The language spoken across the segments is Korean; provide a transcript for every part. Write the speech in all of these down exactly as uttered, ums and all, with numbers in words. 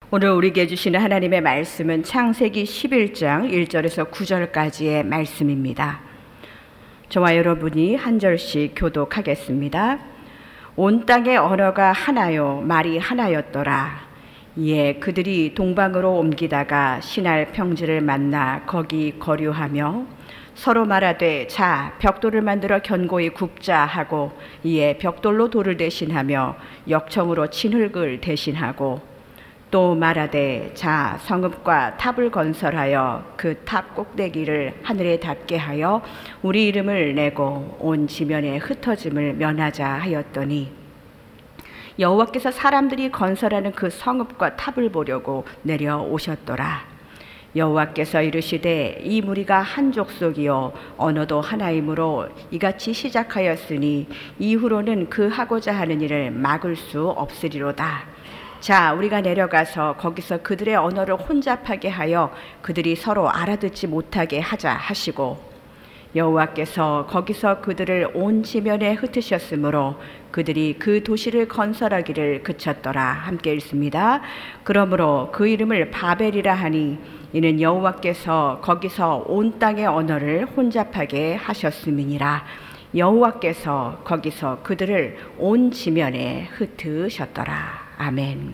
오늘 우리에게 주시는 하나님의 말씀은 창세기 십일 장 일 절에서 구 절까지의 말씀입니다. 저와 여러분이 한 절씩 교독하겠습니다. 온 땅의 언어가 하나요, 말이 하나였더라. 이에 그들이 동방으로 옮기다가 신할 평지를 만나 거기 거류하며 서로 말하되 자 벽돌을 만들어 견고히 굽자 하고, 이에 벽돌로 돌을 대신하며 역청으로 진흙을 대신하고, 또 말하되 자 성읍과 탑을 건설하여 그 탑 꼭대기를 하늘에 닿게 하여 우리 이름을 내고 온 지면에 흩어짐을 면하자 하였더니, 여호와께서 사람들이 건설하는 그 성읍과 탑을 보려고 내려오셨더라. 여호와께서 이르시되 이 무리가 한 족속이요 언어도 하나이므로 이같이 시작하였으니 이후로는 그 하고자 하는 일을 막을 수 없으리로다. 자 우리가 내려가서 거기서 그들의 언어를 혼잡하게 하여 그들이 서로 알아듣지 못하게 하자 하시고, 여호와께서 거기서 그들을 온 지면에 흩으셨으므로 그들이 그 도시를 건설하기를 그쳤더라. 함께 읽습니다. 그러므로 그 이름을 바벨이라 하니 이는 여호와께서 거기서 온 땅의 언어를 혼잡하게 하셨음이니라. 여호와께서 거기서 그들을 온 지면에 흩으셨더라. 아멘.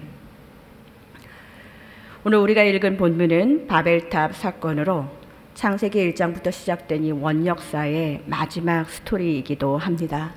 오늘 우리가 읽은 본문은 바벨탑 사건으로 창세기 일 장부터 시작된 이 원역사의 마지막 스토리이기도 합니다.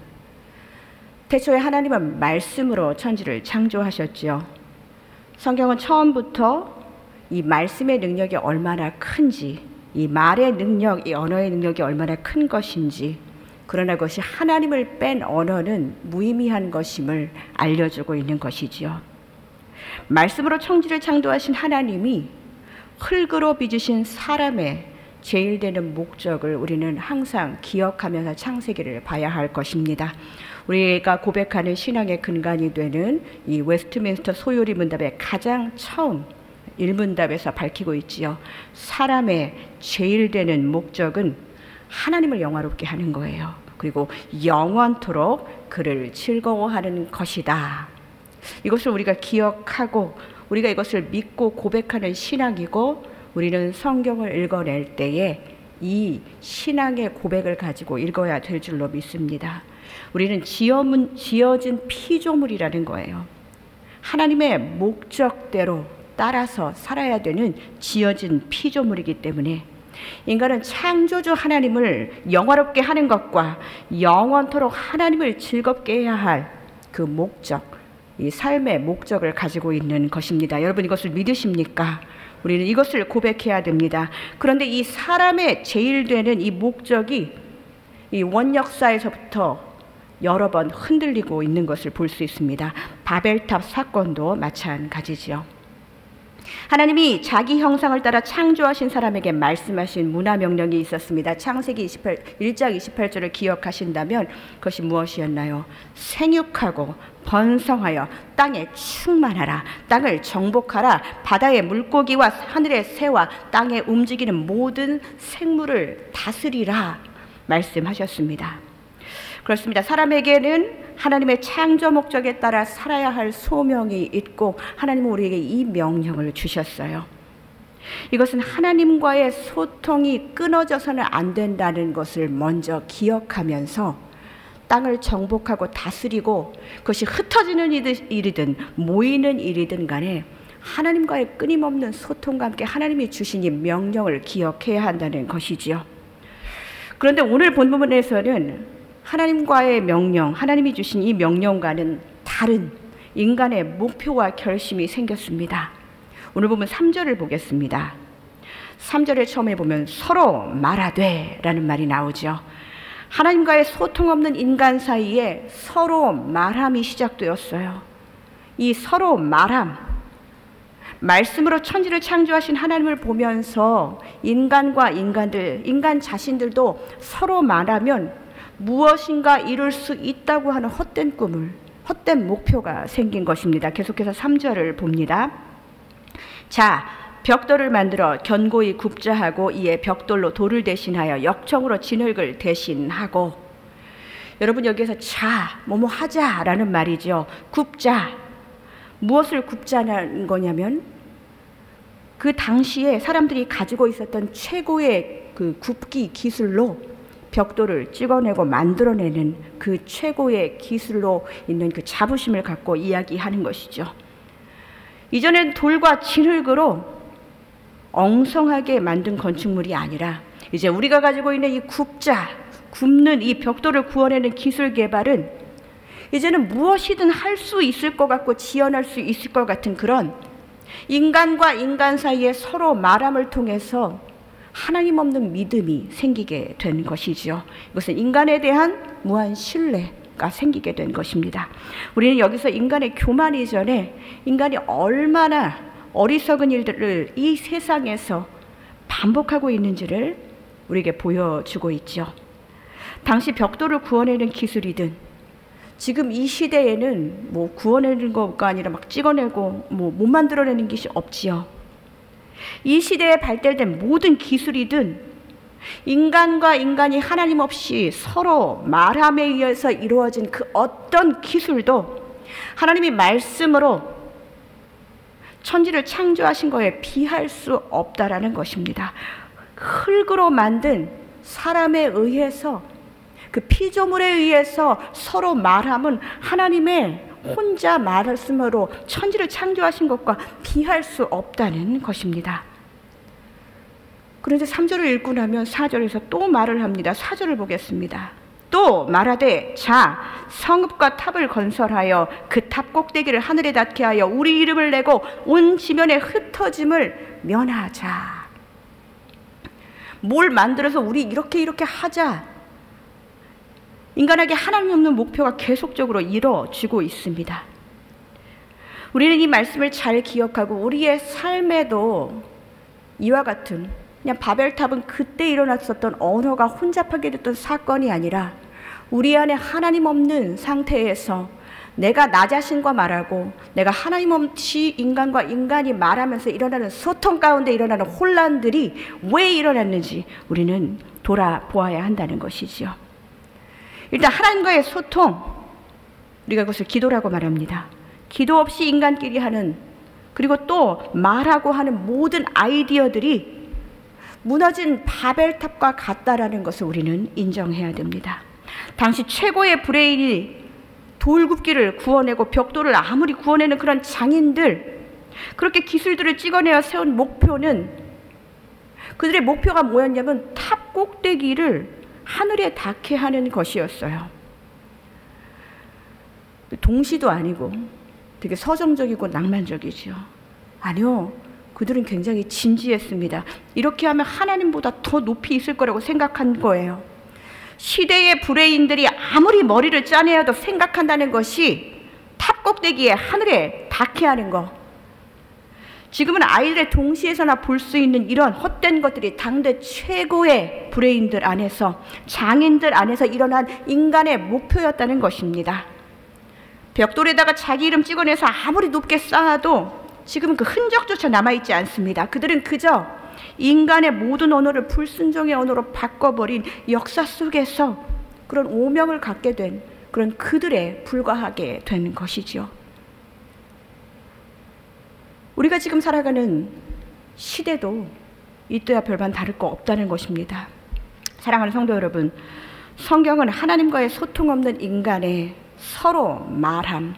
태초에 하나님은 말씀으로 천지를 창조하셨지요. 성경은 처음부터 이 말씀의 능력이 얼마나 큰지, 이 말의 능력, 이 언어의 능력이 얼마나 큰 것인지, 그러나 그것이 하나님을 뺀 언어는 무의미한 것임을 알려주고 있는 것이지요. 말씀으로 천지를 창조하신 하나님이 흙으로 빚으신 사람의 제일 되는 목적을 우리는 항상 기억하면서 창세기를 봐야 할 것입니다. 우리가 고백하는 신앙의 근간이 되는 이 웨스트민스터 소요리 문답의 가장 처음 일문답에서 밝히고 있지요. 사람의 제일 되는 목적은 하나님을 영화롭게 하는 거예요. 그리고 영원토록 그를 즐거워하는 것이다. 이것을 우리가 기억하고 우리가 이것을 믿고 고백하는 신앙이고, 우리는 성경을 읽어낼 때에 이 신앙의 고백을 가지고 읽어야 될 줄로 믿습니다. 우리는 지어문, 지어진 피조물이라는 거예요. 하나님의 목적대로 따라서 살아야 되는 지어진 피조물이기 때문에 인간은 창조주 하나님을 영화롭게 하는 것과 영원토록 하나님을 즐겁게 해야 할 그 목적, 이 삶의 목적을 가지고 있는 것입니다. 여러분 이것을 믿으십니까? 우리는 이것을 고백해야 됩니다. 그런데 이 사람의 제일 되는 이 목적이 이 원역사에서부터 여러 번 흔들리고 있는 것을 볼 수 있습니다. 바벨탑 사건도 마찬가지지요. 하나님이 자기 형상을 따라 창조하신 사람에게 말씀하신 문화 명령이 있었습니다. 창세기 일 장 이십팔 절을 기억하신다면 그것이 무엇이었나요? 생육하고 번성하여 땅에 충만하라. 땅을 정복하라. 바다의 물고기와 하늘의 새와 땅에 움직이는 모든 생물을 다스리라 말씀하셨습니다. 그렇습니다. 사람에게는 하나님의 창조 목적에 따라 살아야 할 소명이 있고, 하나님은 우리에게 이 명령을 주셨어요. 이것은 하나님과의 소통이 끊어져서는 안 된다는 것을 먼저 기억하면서 땅을 정복하고 다스리고, 그것이 흩어지는 일이든 모이는 일이든 간에 하나님과의 끊임없는 소통과 함께 하나님이 주신 이 명령을 기억해야 한다는 것이지요. 그런데 오늘 본문에서는 하나님과의 명령, 하나님이 주신 이 명령과는 다른 인간의 목표와 결심이 생겼습니다. 오늘 보면 삼 절을 보겠습니다. 삼 절에 처음에 보면 서로 말하되 라는 말이 나오죠. 하나님과의 소통 없는 인간 사이에 서로 말함이 시작되었어요. 이 서로 말함, 말씀으로 천지를 창조하신 하나님을 보면서 인간과 인간들, 인간 자신들도 서로 말하면 무엇인가 이룰 수 있다고 하는 헛된 꿈을, 헛된 목표가 생긴 것입니다. 계속해서 삼 절을 봅니다. 자, 벽돌을 만들어 견고히 굽자 하고, 이에 벽돌로 돌을 대신하여 역청으로 진흙을 대신하고. 여러분 여기에서 자, 뭐뭐 하자라는 말이죠. 굽자. 무엇을 굽자는 거냐면 그 당시에 사람들이 가지고 있었던 최고의 그 굽기 기술로 벽돌을 찍어내고 만들어내는 그 최고의 기술로 있는 그 자부심을 갖고 이야기하는 것이죠. 이전엔 돌과 진흙으로 엉성하게 만든 건축물이 아니라 이제 우리가 가지고 있는 이 굽자, 굽는 이 벽돌을 구워내는 기술 개발은 이제는 무엇이든 할 수 있을 것 같고 지어낼 수 있을 것 같은 그런 인간과 인간 사이에 서로 말함을 통해서 하나님 없는 믿음이 생기게 된 것이죠. 이것은 인간에 대한 무한 신뢰가 생기게 된 것입니다. 우리는 여기서 인간의 교만 이전에 인간이 얼마나 어리석은 일들을 이 세상에서 반복하고 있는지를 우리에게 보여주고 있죠. 당시 벽돌을 구워내는 기술이든 지금 이 시대에는 뭐 구워내는 거가 아니라 막 찍어내고 뭐 못 만들어내는 것이 없지요. 이 시대에 발달된 모든 기술이든 인간과 인간이 하나님 없이 서로 말함에 의해서 이루어진 그 어떤 기술도 하나님이 말씀으로 천지를 창조하신 거에 비할 수 없다라는 것입니다. 흙으로 만든 사람에 의해서 그 피조물에 의해서 서로 말함은 하나님의 혼자 말씀으로 천지를 창조하신 것과 비할 수 없다는 것입니다. 그런데 삼 절을 읽고 나면 사 절에서 또 말을 합니다. 사 절을 보겠습니다. 또 말하되 자 성읍과 탑을 건설하여 그 탑 꼭대기를 하늘에 닿게 하여 우리 이름을 내고 온 지면에 흩어짐을 면하자. 뭘 만들어서 우리 이렇게 이렇게 하자. 인간에게 하나님 없는 목표가 계속적으로 이루어지고 있습니다. 우리는 이 말씀을 잘 기억하고 우리의 삶에도 이와 같은 그냥 바벨탑은 그때 일어났었던 언어가 혼잡하게 됐던 사건이 아니라 우리 안에 하나님 없는 상태에서 내가 나 자신과 말하고 내가 하나님 없이 인간과 인간이 말하면서 일어나는 소통 가운데 일어나는 혼란들이 왜 일어났는지 우리는 돌아보아야 한다는 것이지요. 일단 하나님과의 소통, 우리가 그것을 기도라고 말합니다. 기도 없이 인간끼리 하는, 그리고 또 말하고 하는 모든 아이디어들이 무너진 바벨탑과 같다라는 것을 우리는 인정해야 됩니다. 당시 최고의 브레인이 돌굽기를 구워내고 벽돌을 아무리 구워내는 그런 장인들, 그렇게 기술들을 찍어내어 세운 목표는, 그들의 목표가 뭐였냐면 탑 꼭대기를 하늘에 닿게 하는 것이었어요. 동시도 아니고 되게 서정적이고 낭만적이죠. 아니요, 그들은 굉장히 진지했습니다. 이렇게 하면 하나님보다 더 높이 있을 거라고 생각한 거예요. 시대의 브레인들이 아무리 머리를 짜내어도 생각한다는 것이 탑 꼭대기에 하늘에 닿게 하는 거. 지금은 아이들의 동시에서나 볼 수 있는 이런 헛된 것들이 당대 최고의 브레인들 안에서, 장인들 안에서 일어난 인간의 목표였다는 것입니다. 벽돌에다가 자기 이름 찍어내서 아무리 높게 쌓아도 지금은 그 흔적조차 남아있지 않습니다. 그들은 그저 인간의 모든 언어를 불순종의 언어로 바꿔버린 역사 속에서 그런 오명을 갖게 된 그런 그들에 불과하게 되는 것이죠. 우리가 지금 살아가는 시대도 이때와 별반 다를 거 없다는 것입니다. 사랑하는 성도 여러분, 성경은 하나님과의 소통 없는 인간의 서로 말함,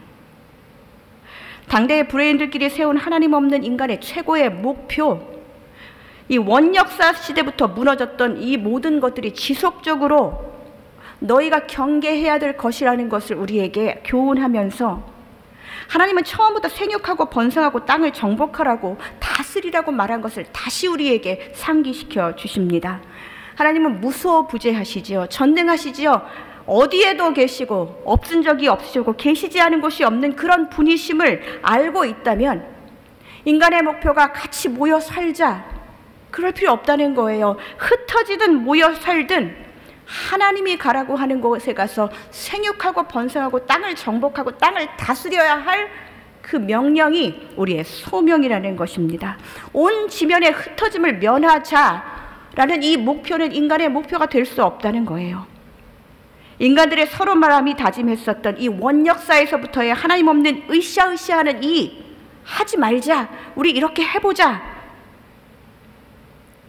당대의 브레인들끼리 세운 하나님 없는 인간의 최고의 목표, 이 원역사 시대부터 무너졌던 이 모든 것들이 지속적으로 너희가 경계해야 될 것이라는 것을 우리에게 교훈하면서, 하나님은 처음부터 생육하고 번성하고 땅을 정복하라고 다스리라고 말한 것을 다시 우리에게 상기시켜 주십니다. 하나님은 무소부재하시지요. 전능하시지요. 어디에도 계시고 없은 적이 없으시고 계시지 않은 곳이 없는 그런 분이심을 알고 있다면 인간의 목표가 같이 모여 살자, 그럴 필요 없다는 거예요. 흩어지든 모여 살든 하나님이 가라고 하는 곳에 가서 생육하고 번성하고 땅을 정복하고 땅을 다스려야 할 그 명령이 우리의 소명이라는 것입니다. 온 지면의 흩어짐을 면하자라는 이 목표는 인간의 목표가 될 수 없다는 거예요. 인간들의 서로 말함이 다짐했었던 이 원역사에서부터의 하나님 없는 으쌰으쌰하는 이 하지 말자, 우리 이렇게 해보자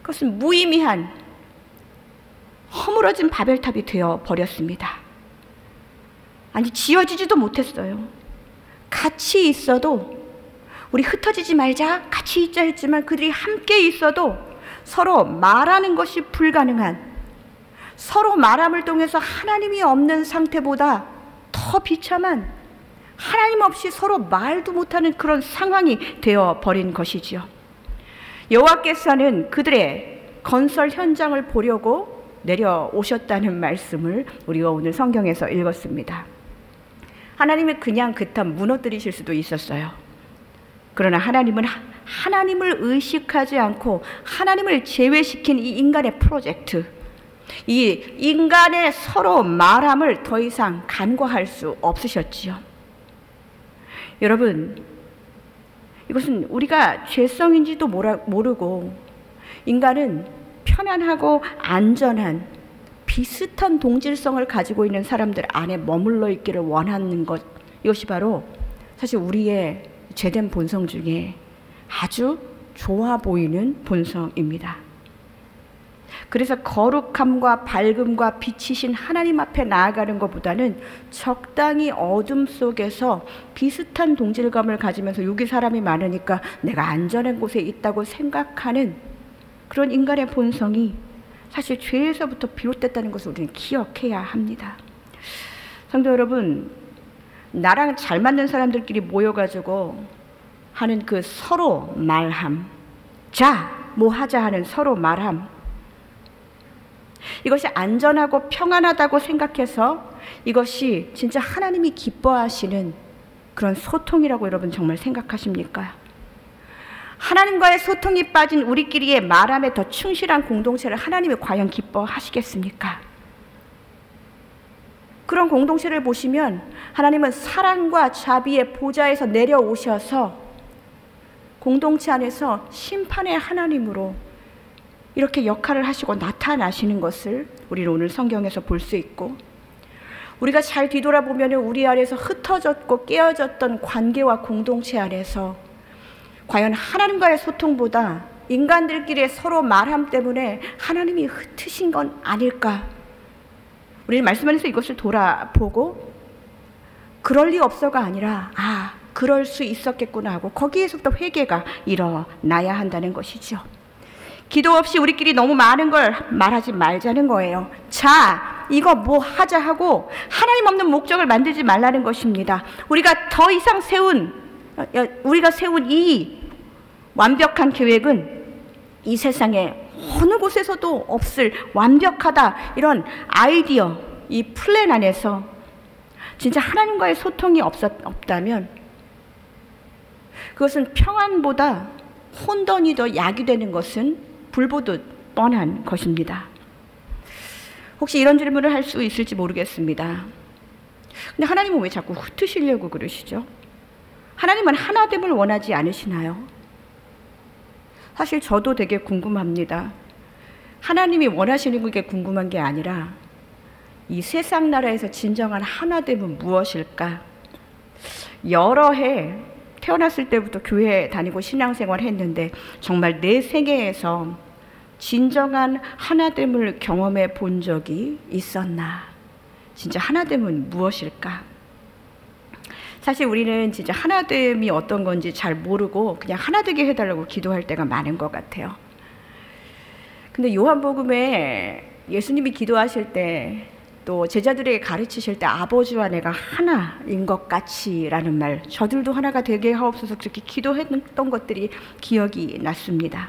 그것은 무의미한 허물어진 바벨탑이 되어 버렸습니다. 아니, 지어지지도 못했어요. 같이 있어도 우리 흩어지지 말자, 같이 있자 했지만 그들이 함께 있어도 서로 말하는 것이 불가능한, 서로 말함을 통해서 하나님이 없는 상태보다 더 비참한, 하나님 없이 서로 말도 못하는 그런 상황이 되어 버린 것이지요. 여호와께서는 그들의 건설 현장을 보려고 내려오셨다는 말씀을 우리가 오늘 성경에서 읽었습니다. 하나님은 그냥 그탑 무너뜨리실 수도 있었어요. 그러나 하나님은 하나님을 의식하지 않고 하나님을 제외시킨 이 인간의 프로젝트, 이 인간의 서로 말함을 더 이상 간과할 수 없으셨지요. 여러분, 이것은 우리가 죄성인지도 모르고 인간은 편안하고 안전한 비슷한 동질성을 가지고 있는 사람들 안에 머물러 있기를 원하는 것, 이것이 바로 사실 우리의 죄된 본성 중에 아주 좋아 보이는 본성입니다. 그래서 거룩함과 밝음과 빛이신 하나님 앞에 나아가는 것보다는 적당히 어둠 속에서 비슷한 동질감을 가지면서 여기 사람이 많으니까 내가 안전한 곳에 있다고 생각하는 그런 인간의 본성이 사실 죄에서부터 비롯됐다는 것을 우리는 기억해야 합니다. 성도 여러분, 나랑 잘 맞는 사람들끼리 모여가지고 하는 그 서로 말함, 자, 뭐 하자 하는 서로 말함, 이것이 안전하고 평안하다고 생각해서 이것이 진짜 하나님이 기뻐하시는 그런 소통이라고 여러분 정말 생각하십니까? 하나님과의 소통이 빠진 우리끼리의 말함에 더 충실한 공동체를 하나님이 과연 기뻐하시겠습니까? 그런 공동체를 보시면 하나님은 사랑과 자비의 보좌에서 내려오셔서 공동체 안에서 심판의 하나님으로 이렇게 역할을 하시고 나타나시는 것을 우리는 오늘 성경에서 볼 수 있고, 우리가 잘 뒤돌아보면 우리 안에서 흩어졌고 깨어졌던 관계와 공동체 안에서 과연 하나님과의 소통보다 인간들끼리의 서로 말함 때문에 하나님이 흩으신 건 아닐까? 우리는 말씀 안에서 이것을 돌아보고 그럴 리 없어가 아니라 아, 그럴 수 있었겠구나 하고 거기에서부터 회개가 일어나야 한다는 것이죠. 기도 없이 우리끼리 너무 많은 걸 말하지 말자는 거예요. 자, 이거 뭐 하자 하고 하나님 없는 목적을 만들지 말라는 것입니다. 우리가 더 이상 세운 우리가 세운 이 완벽한 계획은 이 세상에 어느 곳에서도 없을 완벽하다, 이런 아이디어, 이 플랜 안에서 진짜 하나님과의 소통이 없었, 없다면 그것은 평안보다 혼돈이 더 약이 되는 것은 불보듯 뻔한 것입니다. 혹시 이런 질문을 할 수 있을지 모르겠습니다. 근데 하나님은 왜 자꾸 흩으시려고 그러시죠? 하나님은 하나됨을 원하지 않으시나요? 사실 저도 되게 궁금합니다. 하나님이 원하시는 게 궁금한 게 아니라 이 세상 나라에서 진정한 하나됨은 무엇일까? 여러 해 태어났을 때부터 교회 다니고 신앙생활 했는데 정말 내 생애에서 진정한 하나됨을 경험해 본 적이 있었나? 진짜 하나됨은 무엇일까? 사실 우리는 진짜 하나됨이 어떤 건지 잘 모르고 그냥 하나되게 해달라고 기도할 때가 많은 것 같아요. 근데 요한복음에 예수님이 기도하실 때 또 제자들에게 가르치실 때 아버지와 내가 하나인 것 같이라는 말, 저들도 하나가 되게 하옵소서 그렇게 기도했던 것들이 기억이 났습니다.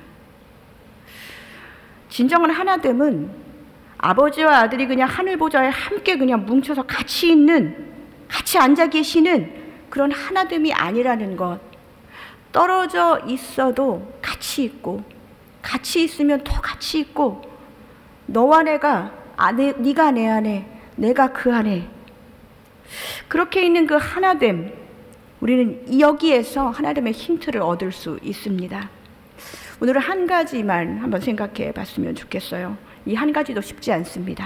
진정한 하나됨은 아버지와 아들이 그냥 하늘 보좌에 함께 그냥 뭉쳐서 같이 있는, 같이 앉아 계시는 그런 하나됨이 아니라는 것. 떨어져 있어도 같이 있고, 같이 있으면 더 같이 있고, 너와 내가 아, 내, 네가 내 안에, 내가 그 안에, 그렇게 있는 그 하나됨, 우리는 여기에서 하나됨의 힌트를 얻을 수 있습니다. 오늘은 한 가지만 한번 생각해 봤으면 좋겠어요. 이 한 가지도 쉽지 않습니다.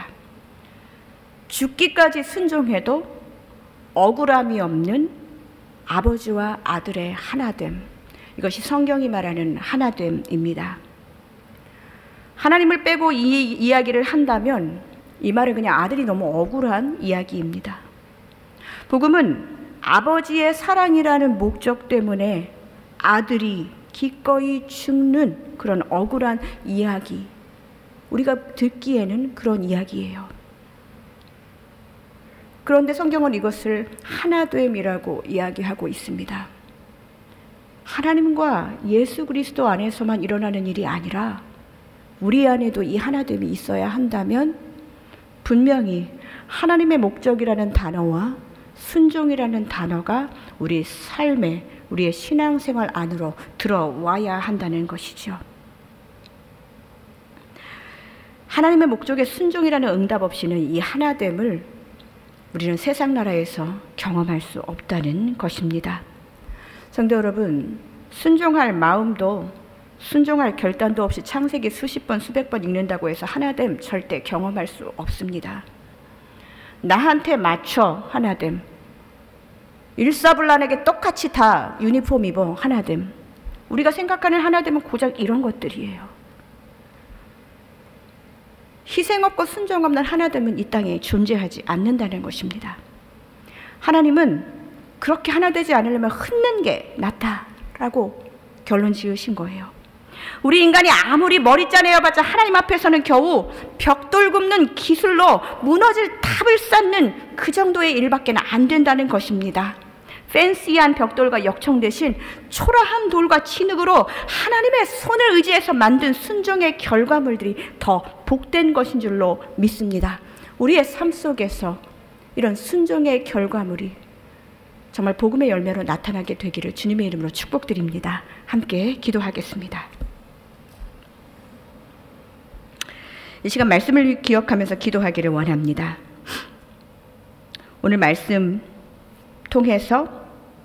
죽기까지 순종해도 억울함이 없는 아버지와 아들의 하나됨, 이것이 성경이 말하는 하나됨입니다. 하나님을 빼고 이 이야기를 한다면 이 말은 그냥 아들이 너무 억울한 이야기입니다. 복음은 아버지의 사랑이라는 목적 때문에 아들이 기꺼이 죽는 그런 억울한 이야기, 우리가 듣기에는 그런 이야기예요. 그런데 성경은 이것을 하나됨이라고 이야기하고 있습니다. 하나님과 예수 그리스도 안에서만 일어나는 일이 아니라 우리 안에도 이 하나됨이 있어야 한다면 분명히 하나님의 목적이라는 단어와 순종이라는 단어가 우리 삶에, 우리의 신앙생활 안으로 들어와야 한다는 것이죠. 하나님의 목적에 순종이라는 응답 없이는 이 하나됨을 우리는 세상 나라에서 경험할 수 없다는 것입니다. 성도 여러분, 순종할 마음도 순종할 결단도 없이 창세기 수십 번 수백 번 읽는다고 해서 하나됨 절대 경험할 수 없습니다. 나한테 맞춰 하나됨, 일사불란하게 똑같이 다 유니폼 입어 하나됨, 우리가 생각하는 하나됨은 고작 이런 것들이에요. 희생 없고 순종 없는 하나됨은 이 땅에 존재하지 않는다는 것입니다. 하나님은 그렇게 하나 되지 않으려면 흩는 게 낫다라고 결론 지으신 거예요. 우리 인간이 아무리 머리 짜내어봤자 하나님 앞에서는 겨우 벽돌 굽는 기술로 무너질 탑을 쌓는 그 정도의 일밖에 안 된다는 것입니다. 팬시한 벽돌과 역청 대신 초라한 돌과 진흙으로 하나님의 손을 의지해서 만든 순종의 결과물들이 더 복된 것인 줄로 믿습니다. 우리의 삶 속에서 이런 순종의 결과물이 정말 복음의 열매로 나타나게 되기를 주님의 이름으로 축복드립니다. 함께 기도하겠습니다. 이 시간 말씀을 기억하면서 기도하기를 원합니다. 오늘 말씀 통해서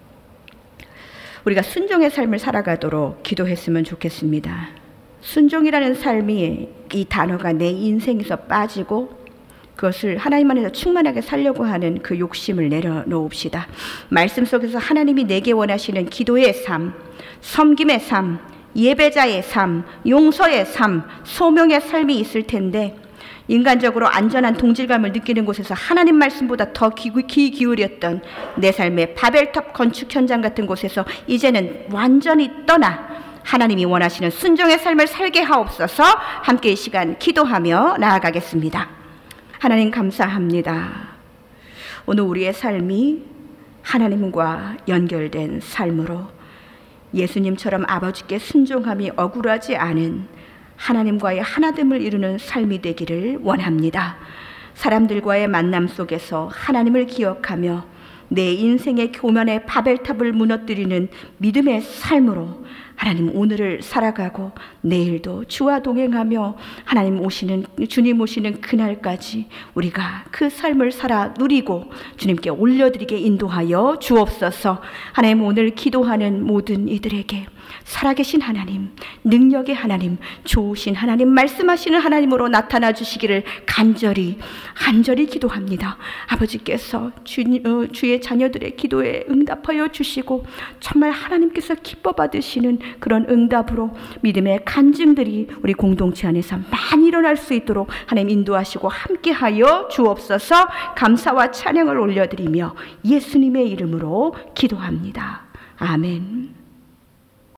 우리가 순종의 삶을 살아가도록 기도했으면 좋겠습니다. 순종이라는 삶이, 이 단어가 내 인생에서 빠지고 그것을 하나님 안에서 충만하게 살려고 하는 그 욕심을 내려놓읍시다. 말씀 속에서 하나님이 내게 원하시는 기도의 삶, 섬김의 삶, 예배자의 삶, 용서의 삶, 소명의 삶이 있을 텐데 인간적으로 안전한 동질감을 느끼는 곳에서 하나님 말씀보다 더 귀 기울였던 내 삶의 바벨탑 건축 현장 같은 곳에서 이제는 완전히 떠나 하나님이 원하시는 순종의 삶을 살게 하옵소서. 함께 이 시간 기도하며 나아가겠습니다. 하나님 감사합니다. 오늘 우리의 삶이 하나님과 연결된 삶으로 예수님처럼 아버지께 순종함이 억울하지 않은 하나님과의 하나됨을 이루는 삶이 되기를 원합니다. 사람들과의 만남 속에서 하나님을 기억하며 내 인생의 교만의 바벨탑을 무너뜨리는 믿음의 삶으로 하나님 오늘을 살아가고 내일도 주와 동행하며 하나님 오시는 주님 오시는 그날까지 우리가 그 삶을 살아 누리고 주님께 올려드리게 인도하여 주옵소서. 하나님 오늘 기도하는 모든 이들에게 살아계신 하나님, 능력의 하나님, 좋으신 하나님, 말씀하시는 하나님으로 나타나 주시기를 간절히 간절히 기도합니다. 아버지께서 주, 어, 주의 자녀들의 기도에 응답하여 주시고 정말 하나님께서 기뻐 받으시는 그런 응답으로 믿음의 간증들이 우리 공동체 안에서 많이 일어날 수 있도록 하나님 인도하시고 함께하여 주옵소서. 감사와 찬양을 올려드리며 예수님의 이름으로 기도합니다. 아멘.